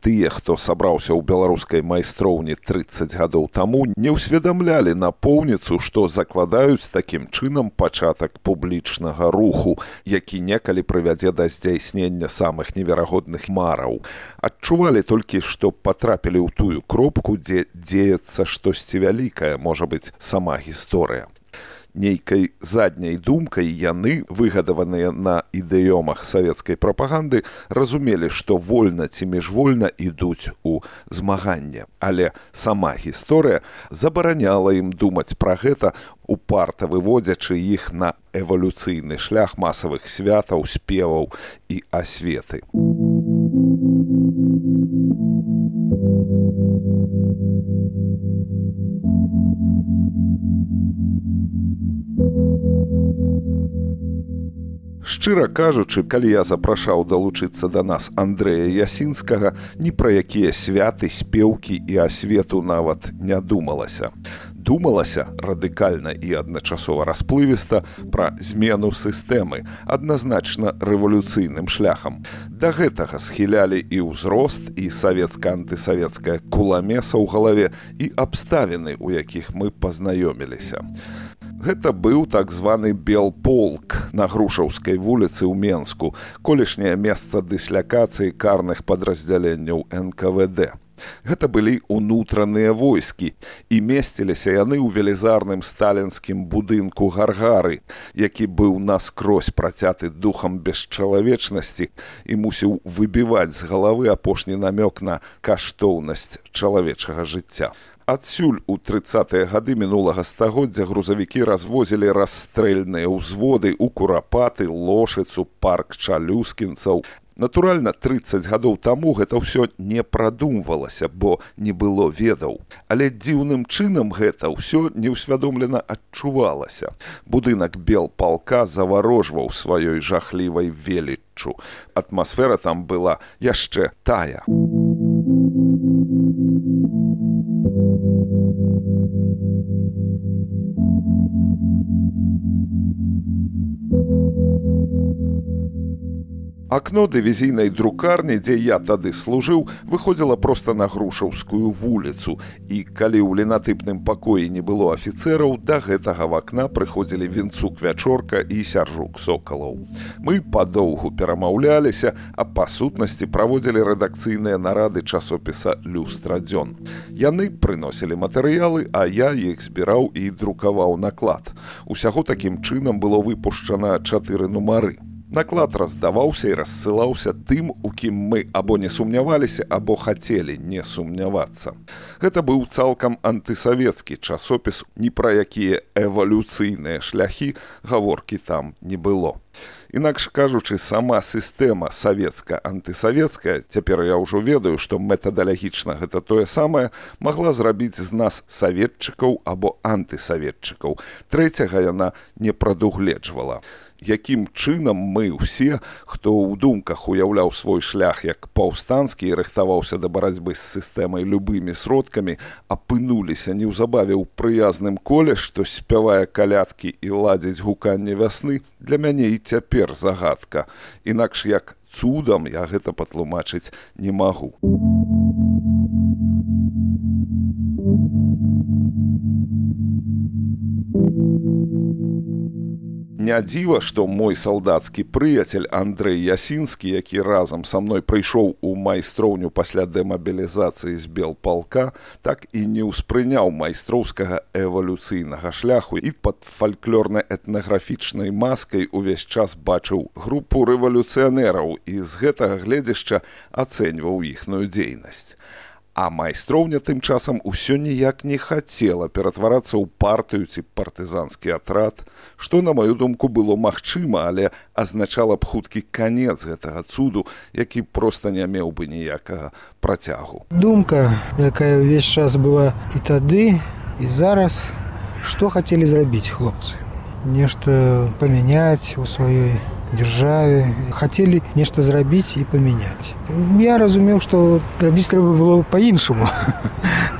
тыя, хто сабраўся ў беларускай майстроўні 30 гадоў таму, не ўсведамлялі напоўніцу, што закладаюць такім чынам пачатак публічнага руху, які некалі прывядзе да здзяйснення самых неверагодных мараў. Адчувалі толькі, што патрапілі ў тую кропку, дзе дзеецца штосьці вялікае, можа быць, сама гісторыя. Нейкай задняй думкай яны, выгадаваныя на ідэёмах савецкай прапаганды, разумелі, што вольна ці міжвольна ідуць у змаганне. Але сама гісторыя забараняла ім думаць пра гэта, упарта выводзячы іх на эвалюцыйны шлях масавых святаў, спеваў і асветы. Шчыра кажучы, калі я запрашаў далучыцца да нас Андрэя Ясінскага, ні пра якія святы, спеўкі і асвету нават не думалася. Думалася радыкальна і адначасова расплывіста пра змену сістэмы, адназначна рэвалюцыйным шляхам. Да гэтага схілялі і ўзрост, і савецка-антысавецкая куламеса ў галаве, і абставіны, у якіх мы пазнаёміліся. Гэта быў так званы Белполк на Грушаўскай вуліцы ў Менску, колішняе месца дыслякацыі карных падраздзяленняў НКВД. Гэта былі ўнутраныя войскі, і месціліся яны ў велізарным сталінскім будынку Гаргары, які быў наскрозь працяты духам бесчалавечнасці і мусіў выбіваць з галавы апошні намёк на каштоўнасць чалавечага жыцця. Адсюль у 30-е гады мінулага стагоддзя грузавікі развозілі расстрэльныя ўзводы ў Курапаты, Лошыцу, парк чалюскінцаў. Натуральна, 30 гадоў таму гэта ўсё не прадумвалася, бо не было ведаў. Але дзіўным чынам гэта ўсё неўсвядомлена адчувалася. Будынак Белпалка заварожваў сваёй жахлівай веліччу. Атмасфера там была яшчэ тая. Акно дывізійнай друкарні, дзе я тады служыў, выходзіла проста на Грушаўскую вуліцу, і калі ў лінатыпным пакоі не было афіцэраў, да гэтага вакна прыходзілі Вінцук Вячорка і Сяржук Сокалаў. Мы падоўгу перамаўляліся, а па сутнасці праводзілі рэдакцыйныя нарады часопіса «Люстра-дзён». Яны прыносілі матэрыялы, а я іх збіраў і друкаваў наклад. Усяго такім чынам было выпушчана 4 нумары. Наклад раздаваўся і рассылаўся тым, у кім мы або не сумняваліся, або хацелі не сумнявацца. Гэта быў цалкам антысавецкі часопіс, ні пра якія эвалюцыйныя шляхі гаворкі там не было. Інакш кажучы, сама сістэма савецка-антысавецкая, цяпер я ўжо ведаю, што метадалагічна гэта тое самае, магла зрабіць з нас саветчыкаў або антысаветчыкаў. Трэцяга яна не прадугледжвала. Якім чынам мы ўсе, хто ў думках уяўляў свой шлях як паўстанскі і рыхтаваўся да барацьбы з сістэмай любымі сродкамі, апынуліся неўзабаве ў прыязным коле, што спявае калядкі і ладзіць гуканне вясны, для мяне і цяпер загадка. Інакш як цудам я гэта патлумачыць не магу. Не дзіва, што мой салдацкі прыяцель Андрэй Ясінскі, які разам са мной прыйшоў у майстроўню пасля дэмабілізацыі з Белпалка, так і не ўспрыняў майстроўскага эвалюцыйнага шляху і пад фальклорна-этнаграфічнай маскай увесь час бачыў групу рэвалюцыянераў і з гэтага гледзяшча ацэньваў іхную дзейнасць. А майстроўня тым часам усё ніяк не хацела ператварацца ў партыю ці партызанскі атрад, што, на маю думку, было магчыма, але азначала б хуткі канец гэтага цуду, які проста не меў бы ніякага працягу. Думка, якая ўвесь час была і тады, і зараз, што хацелі зрабіць хлопцы? Нешта памяняць у сваёй дзяржаве, хацелі нешта зрабіць і памяняць. Я разумеў, што рабіць трэба было па-іншаму.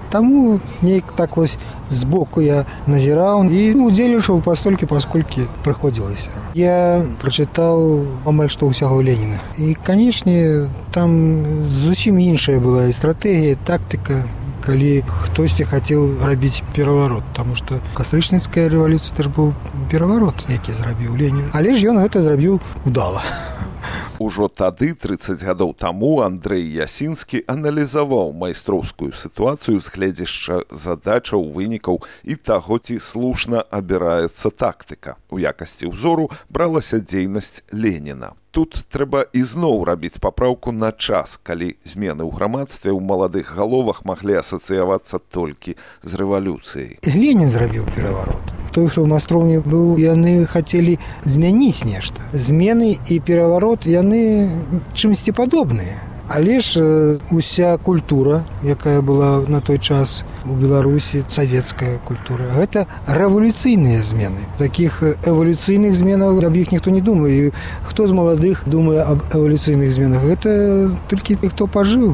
Таму неяк так вось збоку я назіраў і удзельнічаў пастолькі, пасколькі прыходзілася. Я прачытаў амаль што ўсяго Леніна. І, канечне, там зусім іншая была і стратэгія, і тактыка, калі хтосьці хацеў рабіць пераварот, таму што кастрычніцкая рэвалюцыя это ж быў пераварот, які зрабіў Ленін. Але ж ён гэта зрабіў удала. Ужо тады, 30 гадоў таму, Андрэй Ясінскі аналізаваў майстроўскую сітуацыю з гледзяшча задачаў, вынікаў і таго, ці слушна абіраецца тактыка. У якасці ўзору бралася дзейнасць Леніна. Тут трэба ізноў рабіць папраўку на час, калі змены ў грамадстве ў маладых галовах маглі асацыявацца толькі з рэвалюцыяй. Ленін зрабіў пераварот. Той, хто ў майстроўні быў, яны хацелі змяніць нешта. Змены і пераварот, яны чымсьці падобныя. Але ж уся культура, якая была на той час у Беларусі, савецкая культура, гэта рэвалюцыйныя змены. Такіх эвалюцыйных зменаў аб іх ніхто не думае. І хто з маладых думае аб эвалюцыйных зменах? Гэта толькі хто пажыў.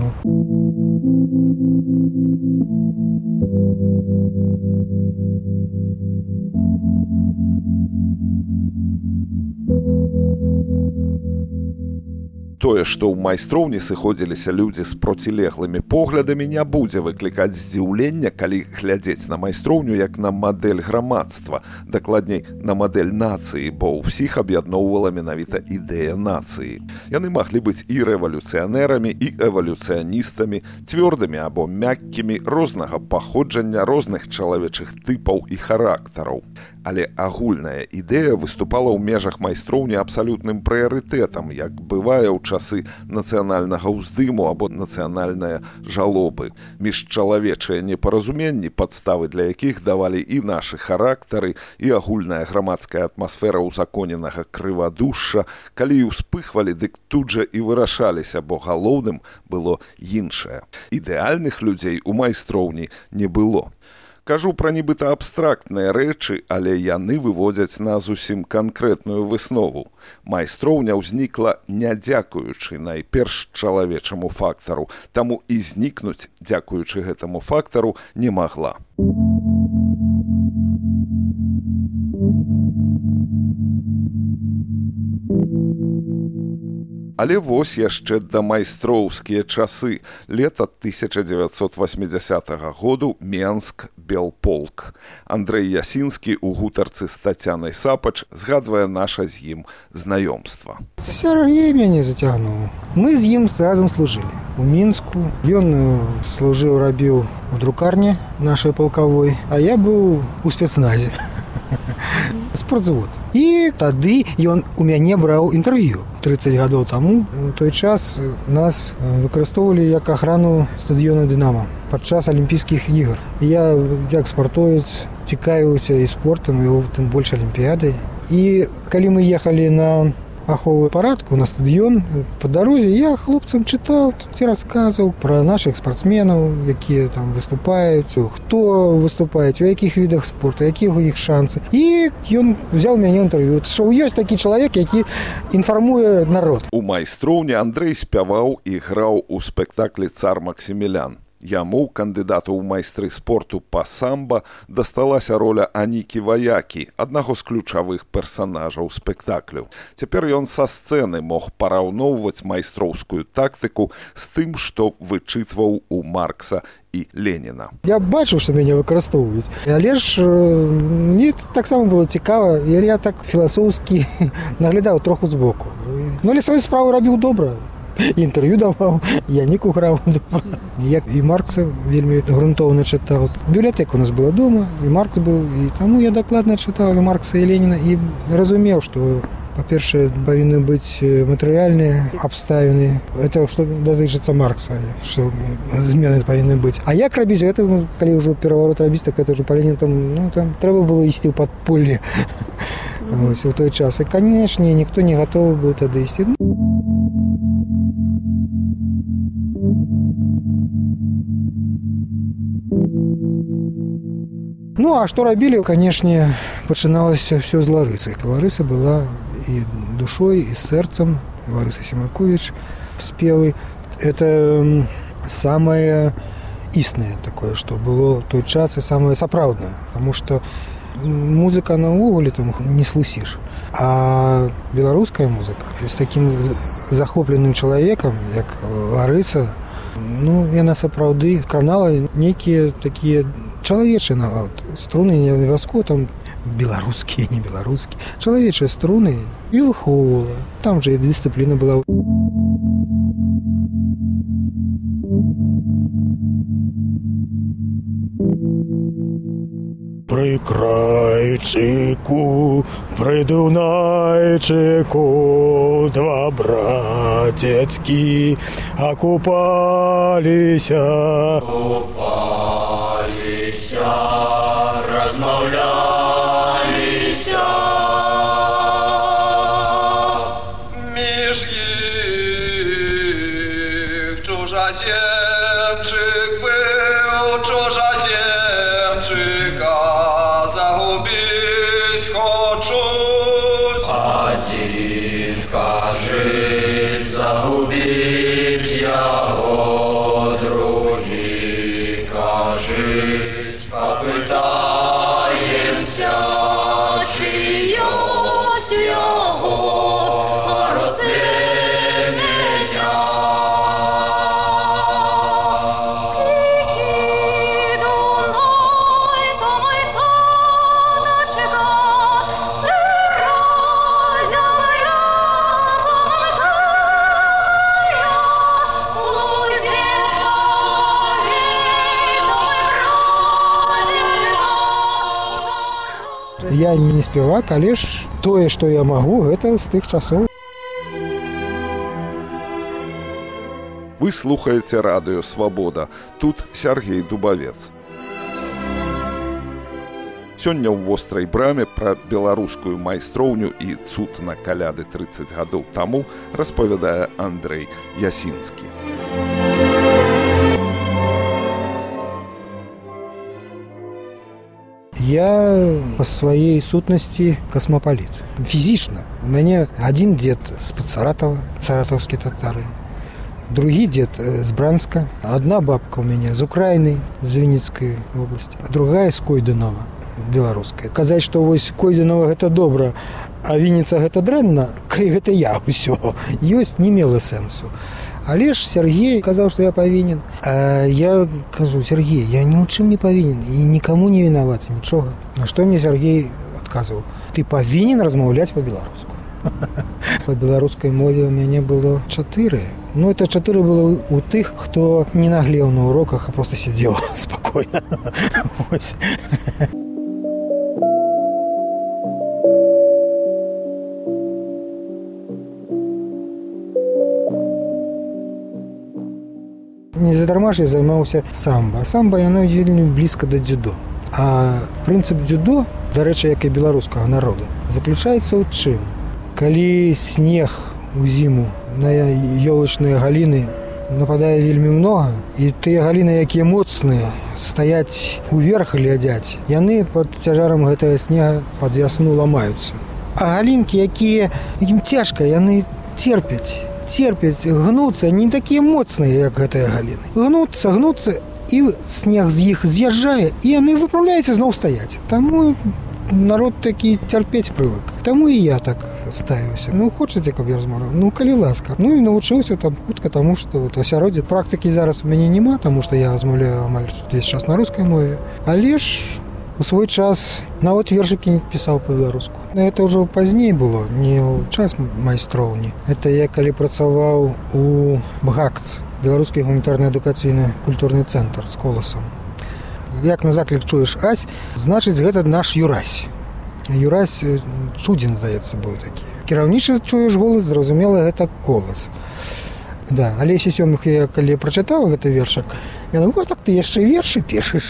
Тое, што ў майстроўні сыходзіліся людзі з процілеглымі поглядамі, не будзе выклікаць здзіўлення, калі глядзець на майстроўню як на мадэль грамадства, дакладней, на мадэль нацыі, бо ўсіх аб'ядноўвала менавіта ідэя нацыі. Яны маглі быць і рэвалюцыянэрамі, і эвалюцыяністамі, цвёрдымі або мяккімі, рознага паходжання, розных чалавечых тыпаў і характараў. Але агульная ідэя выступала ў межах майстроўні абсалютным прыярытэтам, як бывае ў часы нацыянальнага ўздыму або нацыянальныя жалобы. Міжчалавечыя непаразуменні, падставы для якіх давалі і нашы характары, і агульная грамадская атмасфера ўзаконенага крывадушша, калі і ўспыхвалі, дык тут жа і вырашаліся, бо галоўным было іншае. Ідэальных людзей у майстроўні не было. Кажу пра нібыта абстрактныя рэчы, але яны выводзяць на зусім канкрэтную выснову. Майстроўня ўзнікла не дзякуючы найперш чалавечаму фактару, таму і знікнуць, дзякуючы гэтаму фактару, не магла. Але вось яшчэ да майстроўскія часы. Лета 1980 году, Менск, Белполк. Андрэй Ясінскі ў гутарцы з Тацянай Сапач згадвае наша з ім знаёмства. Сергей мяне зацягнуў. Мы з ім разам служылі у Мінску. Ён служыў, рабіў у друкарні нашай палкавой, а я быў у спецназе. Спортзавод. І тады ён у мяне браў інтэрв'ю. 30 гадоў таму, у той час нас выкарыстоўвалі як ахрану стадыёна «Дынамо» падчас алімпійскіх ігр. Я, як спартовец, цікавіўся і спортам, і тым больш алімпіядай. І калі мы ехалі на аховую парадку на стадыён, па дарозе я хлопцам чытаў ці расказаў пра нашых спартсменаў, якія там выступаюць, хто выступае, у якіх відах спорту, якія ў іх шансы. І ён взяў мяне інтэрв'ю, што ёсць такі чалавек, які інфармуе народ. У майстроўні Андрэй спяваў і граў у спектаклі «Цар Максімілян». Яму, кандыдату ў майстры спорту па самба, дасталася роля Анікі Ваякі, аднаго з ключавых персанажаў спектаклю. Цяпер ён са сцэны мог параўноўваць майстроўскую тактыку з тым, што вычытваў у Маркса і Леніна. Я бачыў, што мяне выкарыстоўваюць, але ж мне таксама было цікава, я так філасофскі наглядаў троху збоку. Ну, але сваю справу рабіў добра. Інтэрв'ю даваў, Яніку граў добра. Я і Маркса вельмі грунтоўна чытаў. Бібліятэка у нас была дома, і Маркс быў, і таму я дакладна чытаў і Маркса, і Леніна, і разумеў, што, па-першае, павінны быць матэрыяльныя абставіны. Это што датычыцца Маркса, што змены павінны быць. А як рабіць гэта, калі ўжо пераварот рабіць, так это ўжо па Леніну, там трэба было ісці ў падполле. Вось у той час. І, канечне, ніхто не гатовы быў тады ісці. Ну, а што рабілі, канешне, пачыналася ўсё з Ларысы. Ларыса была і душой, і сэрцам. Ларыса Семакович спевы. Это самая існае такое, што было той час і самае сапраўднае, таму што музыка наогуле там не слусіш. А беларуская музыка з такім захопленым чалавекам, як Ларыса, яна сапраўды кранала нейкія такія чалавечыя нават струны, не абавязкова там беларускія, не беларускія, чалавечыя струны і выхоўвала. Там жа і дысцыпліна была. При крайчику, при Дунайчику, два братятки окупалися. Розмовлялися. Між їх чужаземчик був, чужаземчика загубить хочуть. Один кажуть, загубить його, другий кажуть, попитаємся, чи ось його розплемення. Тихий Дунай, то Майданчика, сира земля помикає, у лузі сові, то ми Я не спевак, але ж тое, што я магу, гэта з тых часоў. Вы слухаеце радыё «Свабода». Тут Сергей Дубавец. Сёння ў вострай браме пра беларускую майстроўню і цуд на каляды 30 гадоў таму распавядае Андрэй Ясінскі. Я па сваёй сутнасці касмапаліт. Фізічна. У мяне адзін дзед з-пад Саратава, саратаўскі татарын. Другі дзед з Бранска. Адна бабка ў мяне з Украіны, з Вінніцкай вобласці, а другая з Койдынова, беларуская. Казаць, што вось Койдынова гэта добра, а Вінніца гэта дрэнна, калі гэта я ўсё, ёсць, не мела сэнсу. Але ж Сергей казаў, што я павінен. А я кажу: Сергей, я ні ў чым не павінен і нікому не вінаваты, нічога. На што мне Сергей адказваў: ты павінен размаўляць па-беларуску. Па беларускай мове ў мяне было 4. Это 4 было у тых, хто не наглеў на уроках, а просто сидзеў спакойна. Вось. Незадарма ж я займаўся самба. Самба, яно вельмі блізка да дзюдо. А прынцып дзюдо, дарэчы, як і беларускага народа, заключаецца ў чым? Калі снег у зіму на ёлачныя галіны нападае вельмі многа, і тыя галіны, якія моцныя, стаяць уверх глядзяць, яны пад цяжарам гэтага снега пад вясну ламаюцца. А галінкі, якім цяжка, яны церпяць, гнуцца, не такія моцныя, як гэтыя галіны. Гнуцца, і снег з іх з'язджае, і яны выпраўляюцца зноў стаяць. Таму народ такі цярпець прывык. Таму і я так ставіўся. Хочаце, каб я размаўляў? Калі ласка. І навучыўся там хутка, таму што асяроддзе практыкі зараз у мяне няма, таму што я размаўляю амаль увесь час на рускай мове. Але ж у свой час нават вершыкі пісаў па-беларуску. Гэта ўжо пазней было, не ў час майстроўні. Гэта я калі працаваў у БГАКЦ, Беларускі гуманітарна-адукацыйна-культурны цэнтр з коласам. Як на заклік чуеш ась, значыць, гэта наш Юрась. Юрась Чудзін, здаецца, быў такі. Кіраўнічы чуеш голас, зразумела, гэта колас. Да, Алесі Сёмых я калі прачытаў гэты вершак, я думаю, так ты яшчэ вершы пішаш.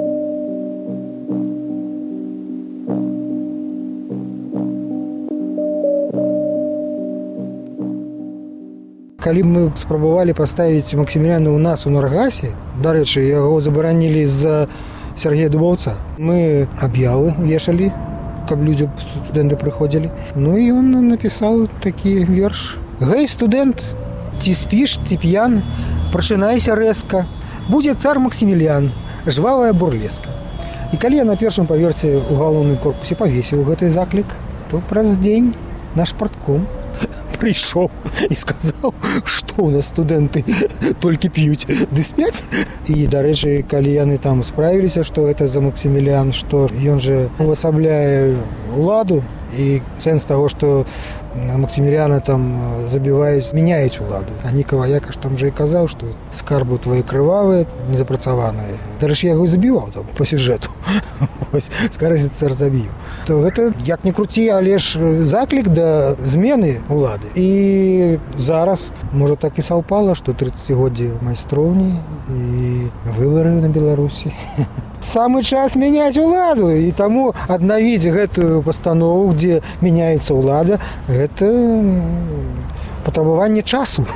Калі мы спрабавалі паставіць Максіміляна ў нас у Наргасе, дарэчы, яго забаранілі з-за Сергея Дубаўца, мы аб'явы вешалі, каб людзі, студэнты прыходзілі. І ён напісаў такі верш. Гэй, студэнт, ці спіш, ці п'ян, прачынайся рэзка, будзе цар Максіміліян, жвавая бурлеска. І калі я на першым паверсе ў галоўным корпусе павесіў гэты заклік, то праз дзень наш партком прыйшоў і сказаў, што ў нас студэнты толькі п'юць ды спяць. І, дарэчы, калі яны там справіліся, што гэта за Максіміліян, што ён жа увасабляе ўладу, і сэнс таго, што Максіміліяна там забіваюць, мяняюць уладу. А Нікаваяка ж там жа і казаў, што скарбы твои крывавыя, незапрацаваныя. Дарэчы, я яго забіваў там по сюжэту. Вось, скарыся цар забіў. То гэта, як не круці, але ж заклік да змены улады. І зараз, можа, так і саўпала, што 30годдзе майстроўні і выбары на Беларусі. Самы час мяняць уладу, і таму аднавіць гэтую пастанову, дзе мяняецца ўлада, гэта патрабаванне часу.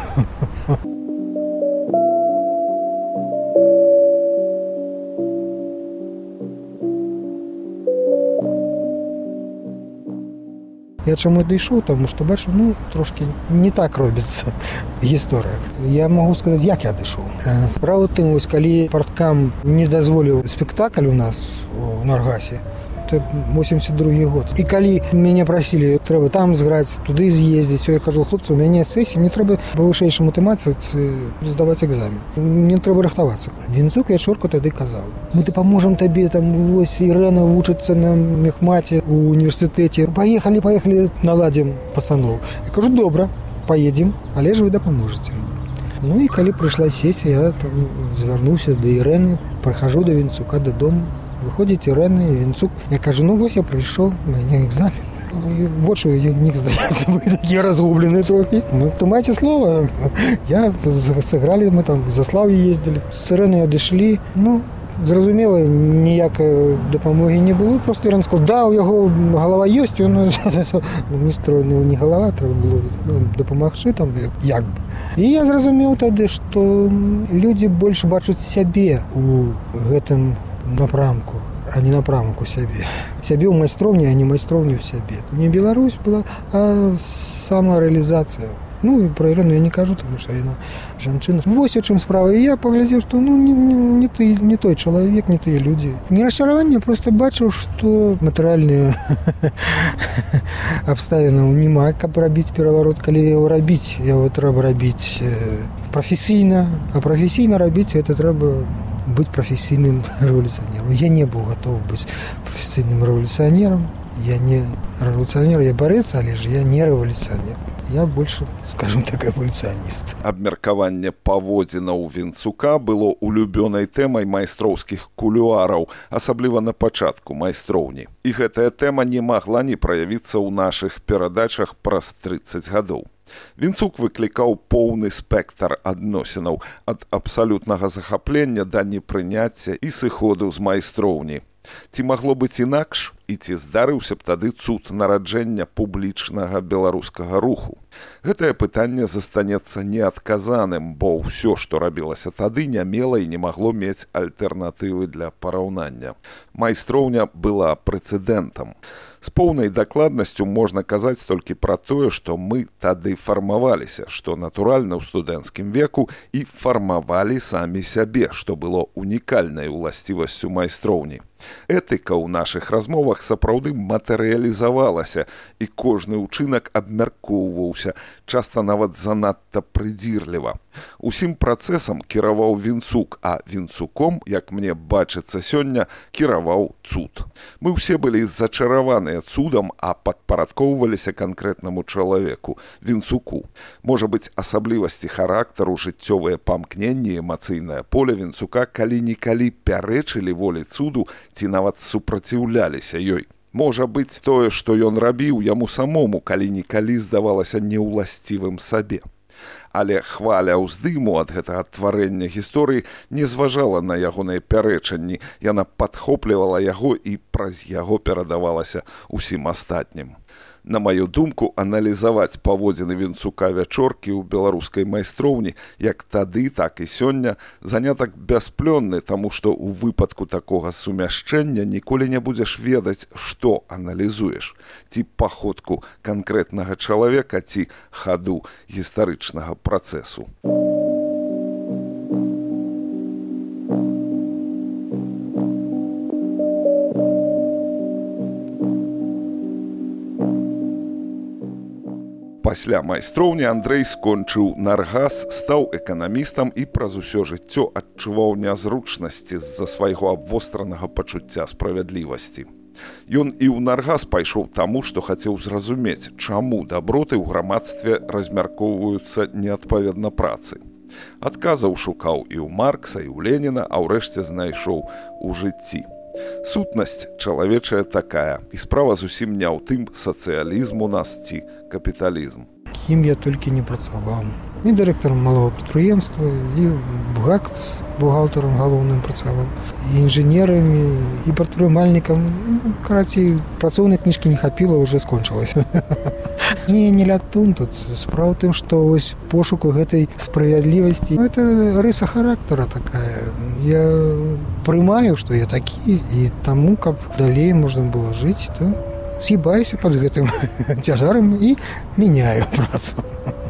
Я чаму дайшоў, таму што бачу, трошкі не так робіцца гісторыя. Я магу сказаць, як я дайшоў. Справа ў тым, вось калі парткам не дазволіў спектакль у нас у Наргасе, это 82 год. І калі мяне прасілі, трэба там зграць, туды з'ездзіць, я кажу, хлопцы, у мяне сесія, мне трэба па вышэйшай матэматыцы здаваць экзамен. Мне трэба рыхтавацца. Вінцук Ячорка тады казаў, мы дапаможам табе, там, вось, Ірэна вучыцца на мехмаце ў універсітэце. Паехалі, наладзім пастанову. Я кажу, добра, паедзем, але ж вы дапаможаце мне. І калі прыйшла сесія, я там звярнуўся да Ірэны, прыхажу да Вінцука дадому. Выходзіць Ірэна і Вінцук. Я кажу, вось я прыйшоў, у мяне экзамен. Вочы у них, здаецца, былі такія разгубленыя трохі. То маеце слова. Я сыгралі, мы там за Слав'ю ездзілі. З Ірэнай адышлі. Зразумела, ніякай дапамогі не было. Просто Ірэн сказал, да, у яго галава ёсць. Міністру не галава, трэба было дапамагчы там, як бы. І я зразумеў тады, што людзі больш бачаць сябе у гэтым напрамку, а не напрамку сябе. Сябе ў майстроўні, а не майстроўні ў сябе. Не Беларусь была, а самарэалізацыя. І пра Ірэну я не кажу, тому што яна жанчына. Вось у чым справа. І я паглядзеў, што не той чалавек, не тыя людзі. Не расчараванне, проста бачыў, што матэрыяльныя абставінаў няма, каб рабіць пераварот. Калі яго рабіць, яго трэба рабіць прафесійна, а прафесійна рабіць гэта трэба быць прафесійным рэвалюцыянерам. Я не быў гатовы быць прафесійным рэвалюцыянерам. Я не рэвалюцыянер, я барэц, але ж я не рэвалюцыянер. Я больше, скажем так, эволюцыяніст. Абмеркаванне паводзінаў Вінцука было улюбёнай тэмай майстроўскіх кулуараў, асабліва на пачатку майстроўні. І гэтая тэма не магла не праявіцца ў нашых перадачах праз 30 гадоў. Вінцук выклікаў поўны спектр адносінаў ад абсалютнага захаплення да непрыняцця і сыходу з майстроўні. Ці магло быць інакш, і ці здарыўся б тады цуд нараджэння публічнага беларускага руху? Гэтае пытанне застанецца неадказаным, бо ўсё, што рабілася тады, не мела і не магло мець альтэрнатывы для параўнання. Майстроўня была прэцэдэнтам. З поўнай дакладнасцю можна казаць толькі пра тое, што мы тады фармаваліся, што натуральна ў студэнцкім веку і фармавалі самі сябе, што было унікальнай уласцівасцю майстроўні. Этыка ў нашых размовах сапраўды матэрыялізавалася, і кожны ўчынак абмяркоўваўся, часта нават занадта прыдзірліва. Усім працэсам кіраваў Вінцук, а Вінцуком, як мне бачыцца сёння, кіраваў цуд. Мы ўсе былі зачараваныя цудам, а падпарадкоўваліся канкрэтнаму чалавеку, Вінцуку. Можа быць, асаблівасці характару, жыццёвыя памкненні, эмацыйнае поле Вінцука калі-нікалі пярэчылі волі цуду ці нават супраціўляліся ёй. Можа быць, тое, што ён рабіў, яму самому калі-нікалі здавалася неўласцівым сабе. Але хваля ўздыму ад гэтага тварэння гісторыі не зважала на ягоныя пярэчанні, яна падхоплівала яго і праз яго перадавалася усім астатнім. На маю думку, аналізаваць паводзіны Вінцука Вячоркі ў беларускай майстроўні як тады, так і сёння занятак бясплённы, таму што ў выпадку такога сумяшчэння ніколі не будзеш ведаць, што аналізуеш. Ці паходку канкрэтнага чалавека, ці хаду гістарычнага працэсу. Пасля майстроўні Андрэй скончыў наргас, стаў эканамістам і праз усё жыццё адчуваў нязручнасці з-за свайго абвостранага пачуцця справядлівасці. Ён і ў наргас пайшоў таму, што хацеў зразумець, чаму даброты ў грамадстве размяркоўваюцца неадпаведна працы. Адказаў шукаў і ў Маркса, і ў Леніна, а ўрэшце знайшоў у жыцці. Сутнасць чалавечая такая, і справа зусім не ў тым, сацыялізм у нас ці капіталізм. Кім я толькі не працаваў. І дырэктарам малого прадпрыемства, і ГАКЦ бухгалтарам галоўным працаваў, і інжынерамі, і прадпрымальнікам. Карацей, працоўнай кніжкі не хапіла, уже скончылася. Не лятун тут. Справа ў тым, што вось пошуку гэтай справядлівасці, это рыса характара такая. Я прымаю, што я такі, і таму, каб далей можна было жыць, то з'ебаюся пад гэтым цяжарам і мяняю працу.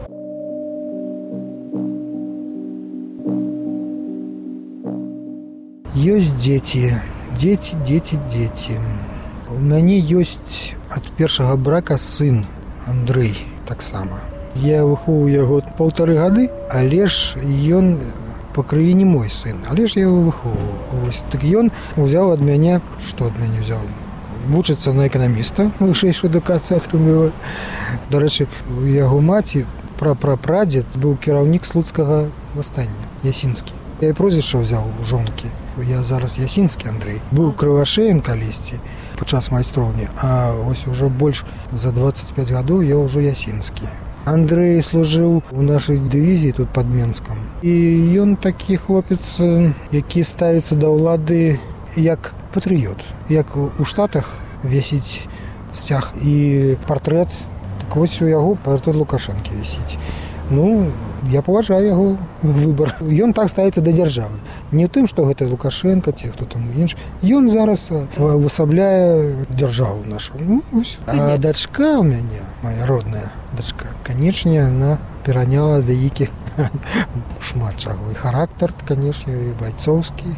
Ёсць дзеці. Дзеці. У мяне ёсць ад першага брака сын Андрэй таксама. Я выхоўваю яго 1,5 гады, але ж ён па крыві не мой сын, але ж я яго выхоўваю. Так ён узяў ад мяне, што ад мяне взяў? Вучыцца на эканаміста, вышэйшую адукацыю атрымлівае. Дарэчы, у яго маці прапрадзед быў кіраўнік слуцкага вастання, Ясінскі. Я і прозвішча ўзяў у жонкі. Я зараз Ясінскі Андрэй. Быў Крывашеін калісьці падчас майстроўні, а вось ужо больш за 25 гадоў я ўжо Ясінскі. Андрэй служыў у нашай дывізіі тут пад Менскам. І ён такі хлопец, які ставіцца да ўлады як патрыёт. Як у Штатах вісіць сцяг і партрэт, так вось у яго партрэт Лукашэнкі вісіць. Ну, я паважаю яго выбар. Ён так ставіцца да дзяржавы. Не ў тым, што гэта Лукашенка ці хто там іншы. Ён зараз увасабляе дзяржаву нашу. Ну, а дачка ў мяне, моя родная дачка, канечне, она пераняла да які шмат чаго. І характар, канечне, і байцоўскі.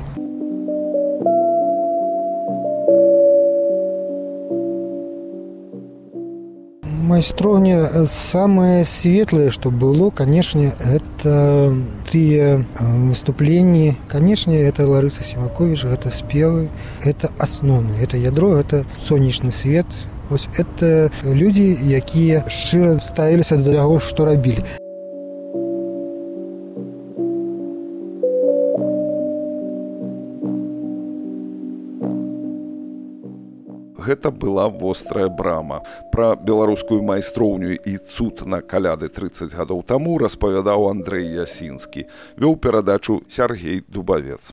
Майстроўня самае светлае, што было, канечне, это тыя выступленні. Канечне, это Ларыса Сімаковіч, гэта спевы, это асноўны, это ядро, это сонечны свет. Вось это людзі, якія шчыра ставіліся да таго, што рабілі. Гэта была вострая брама. Пра беларускую майстроўню і цуд на каляды 30 гадоў таму распавядаў Андрэй Ясінскі. Вёў перадачу Сяргей Дубавец.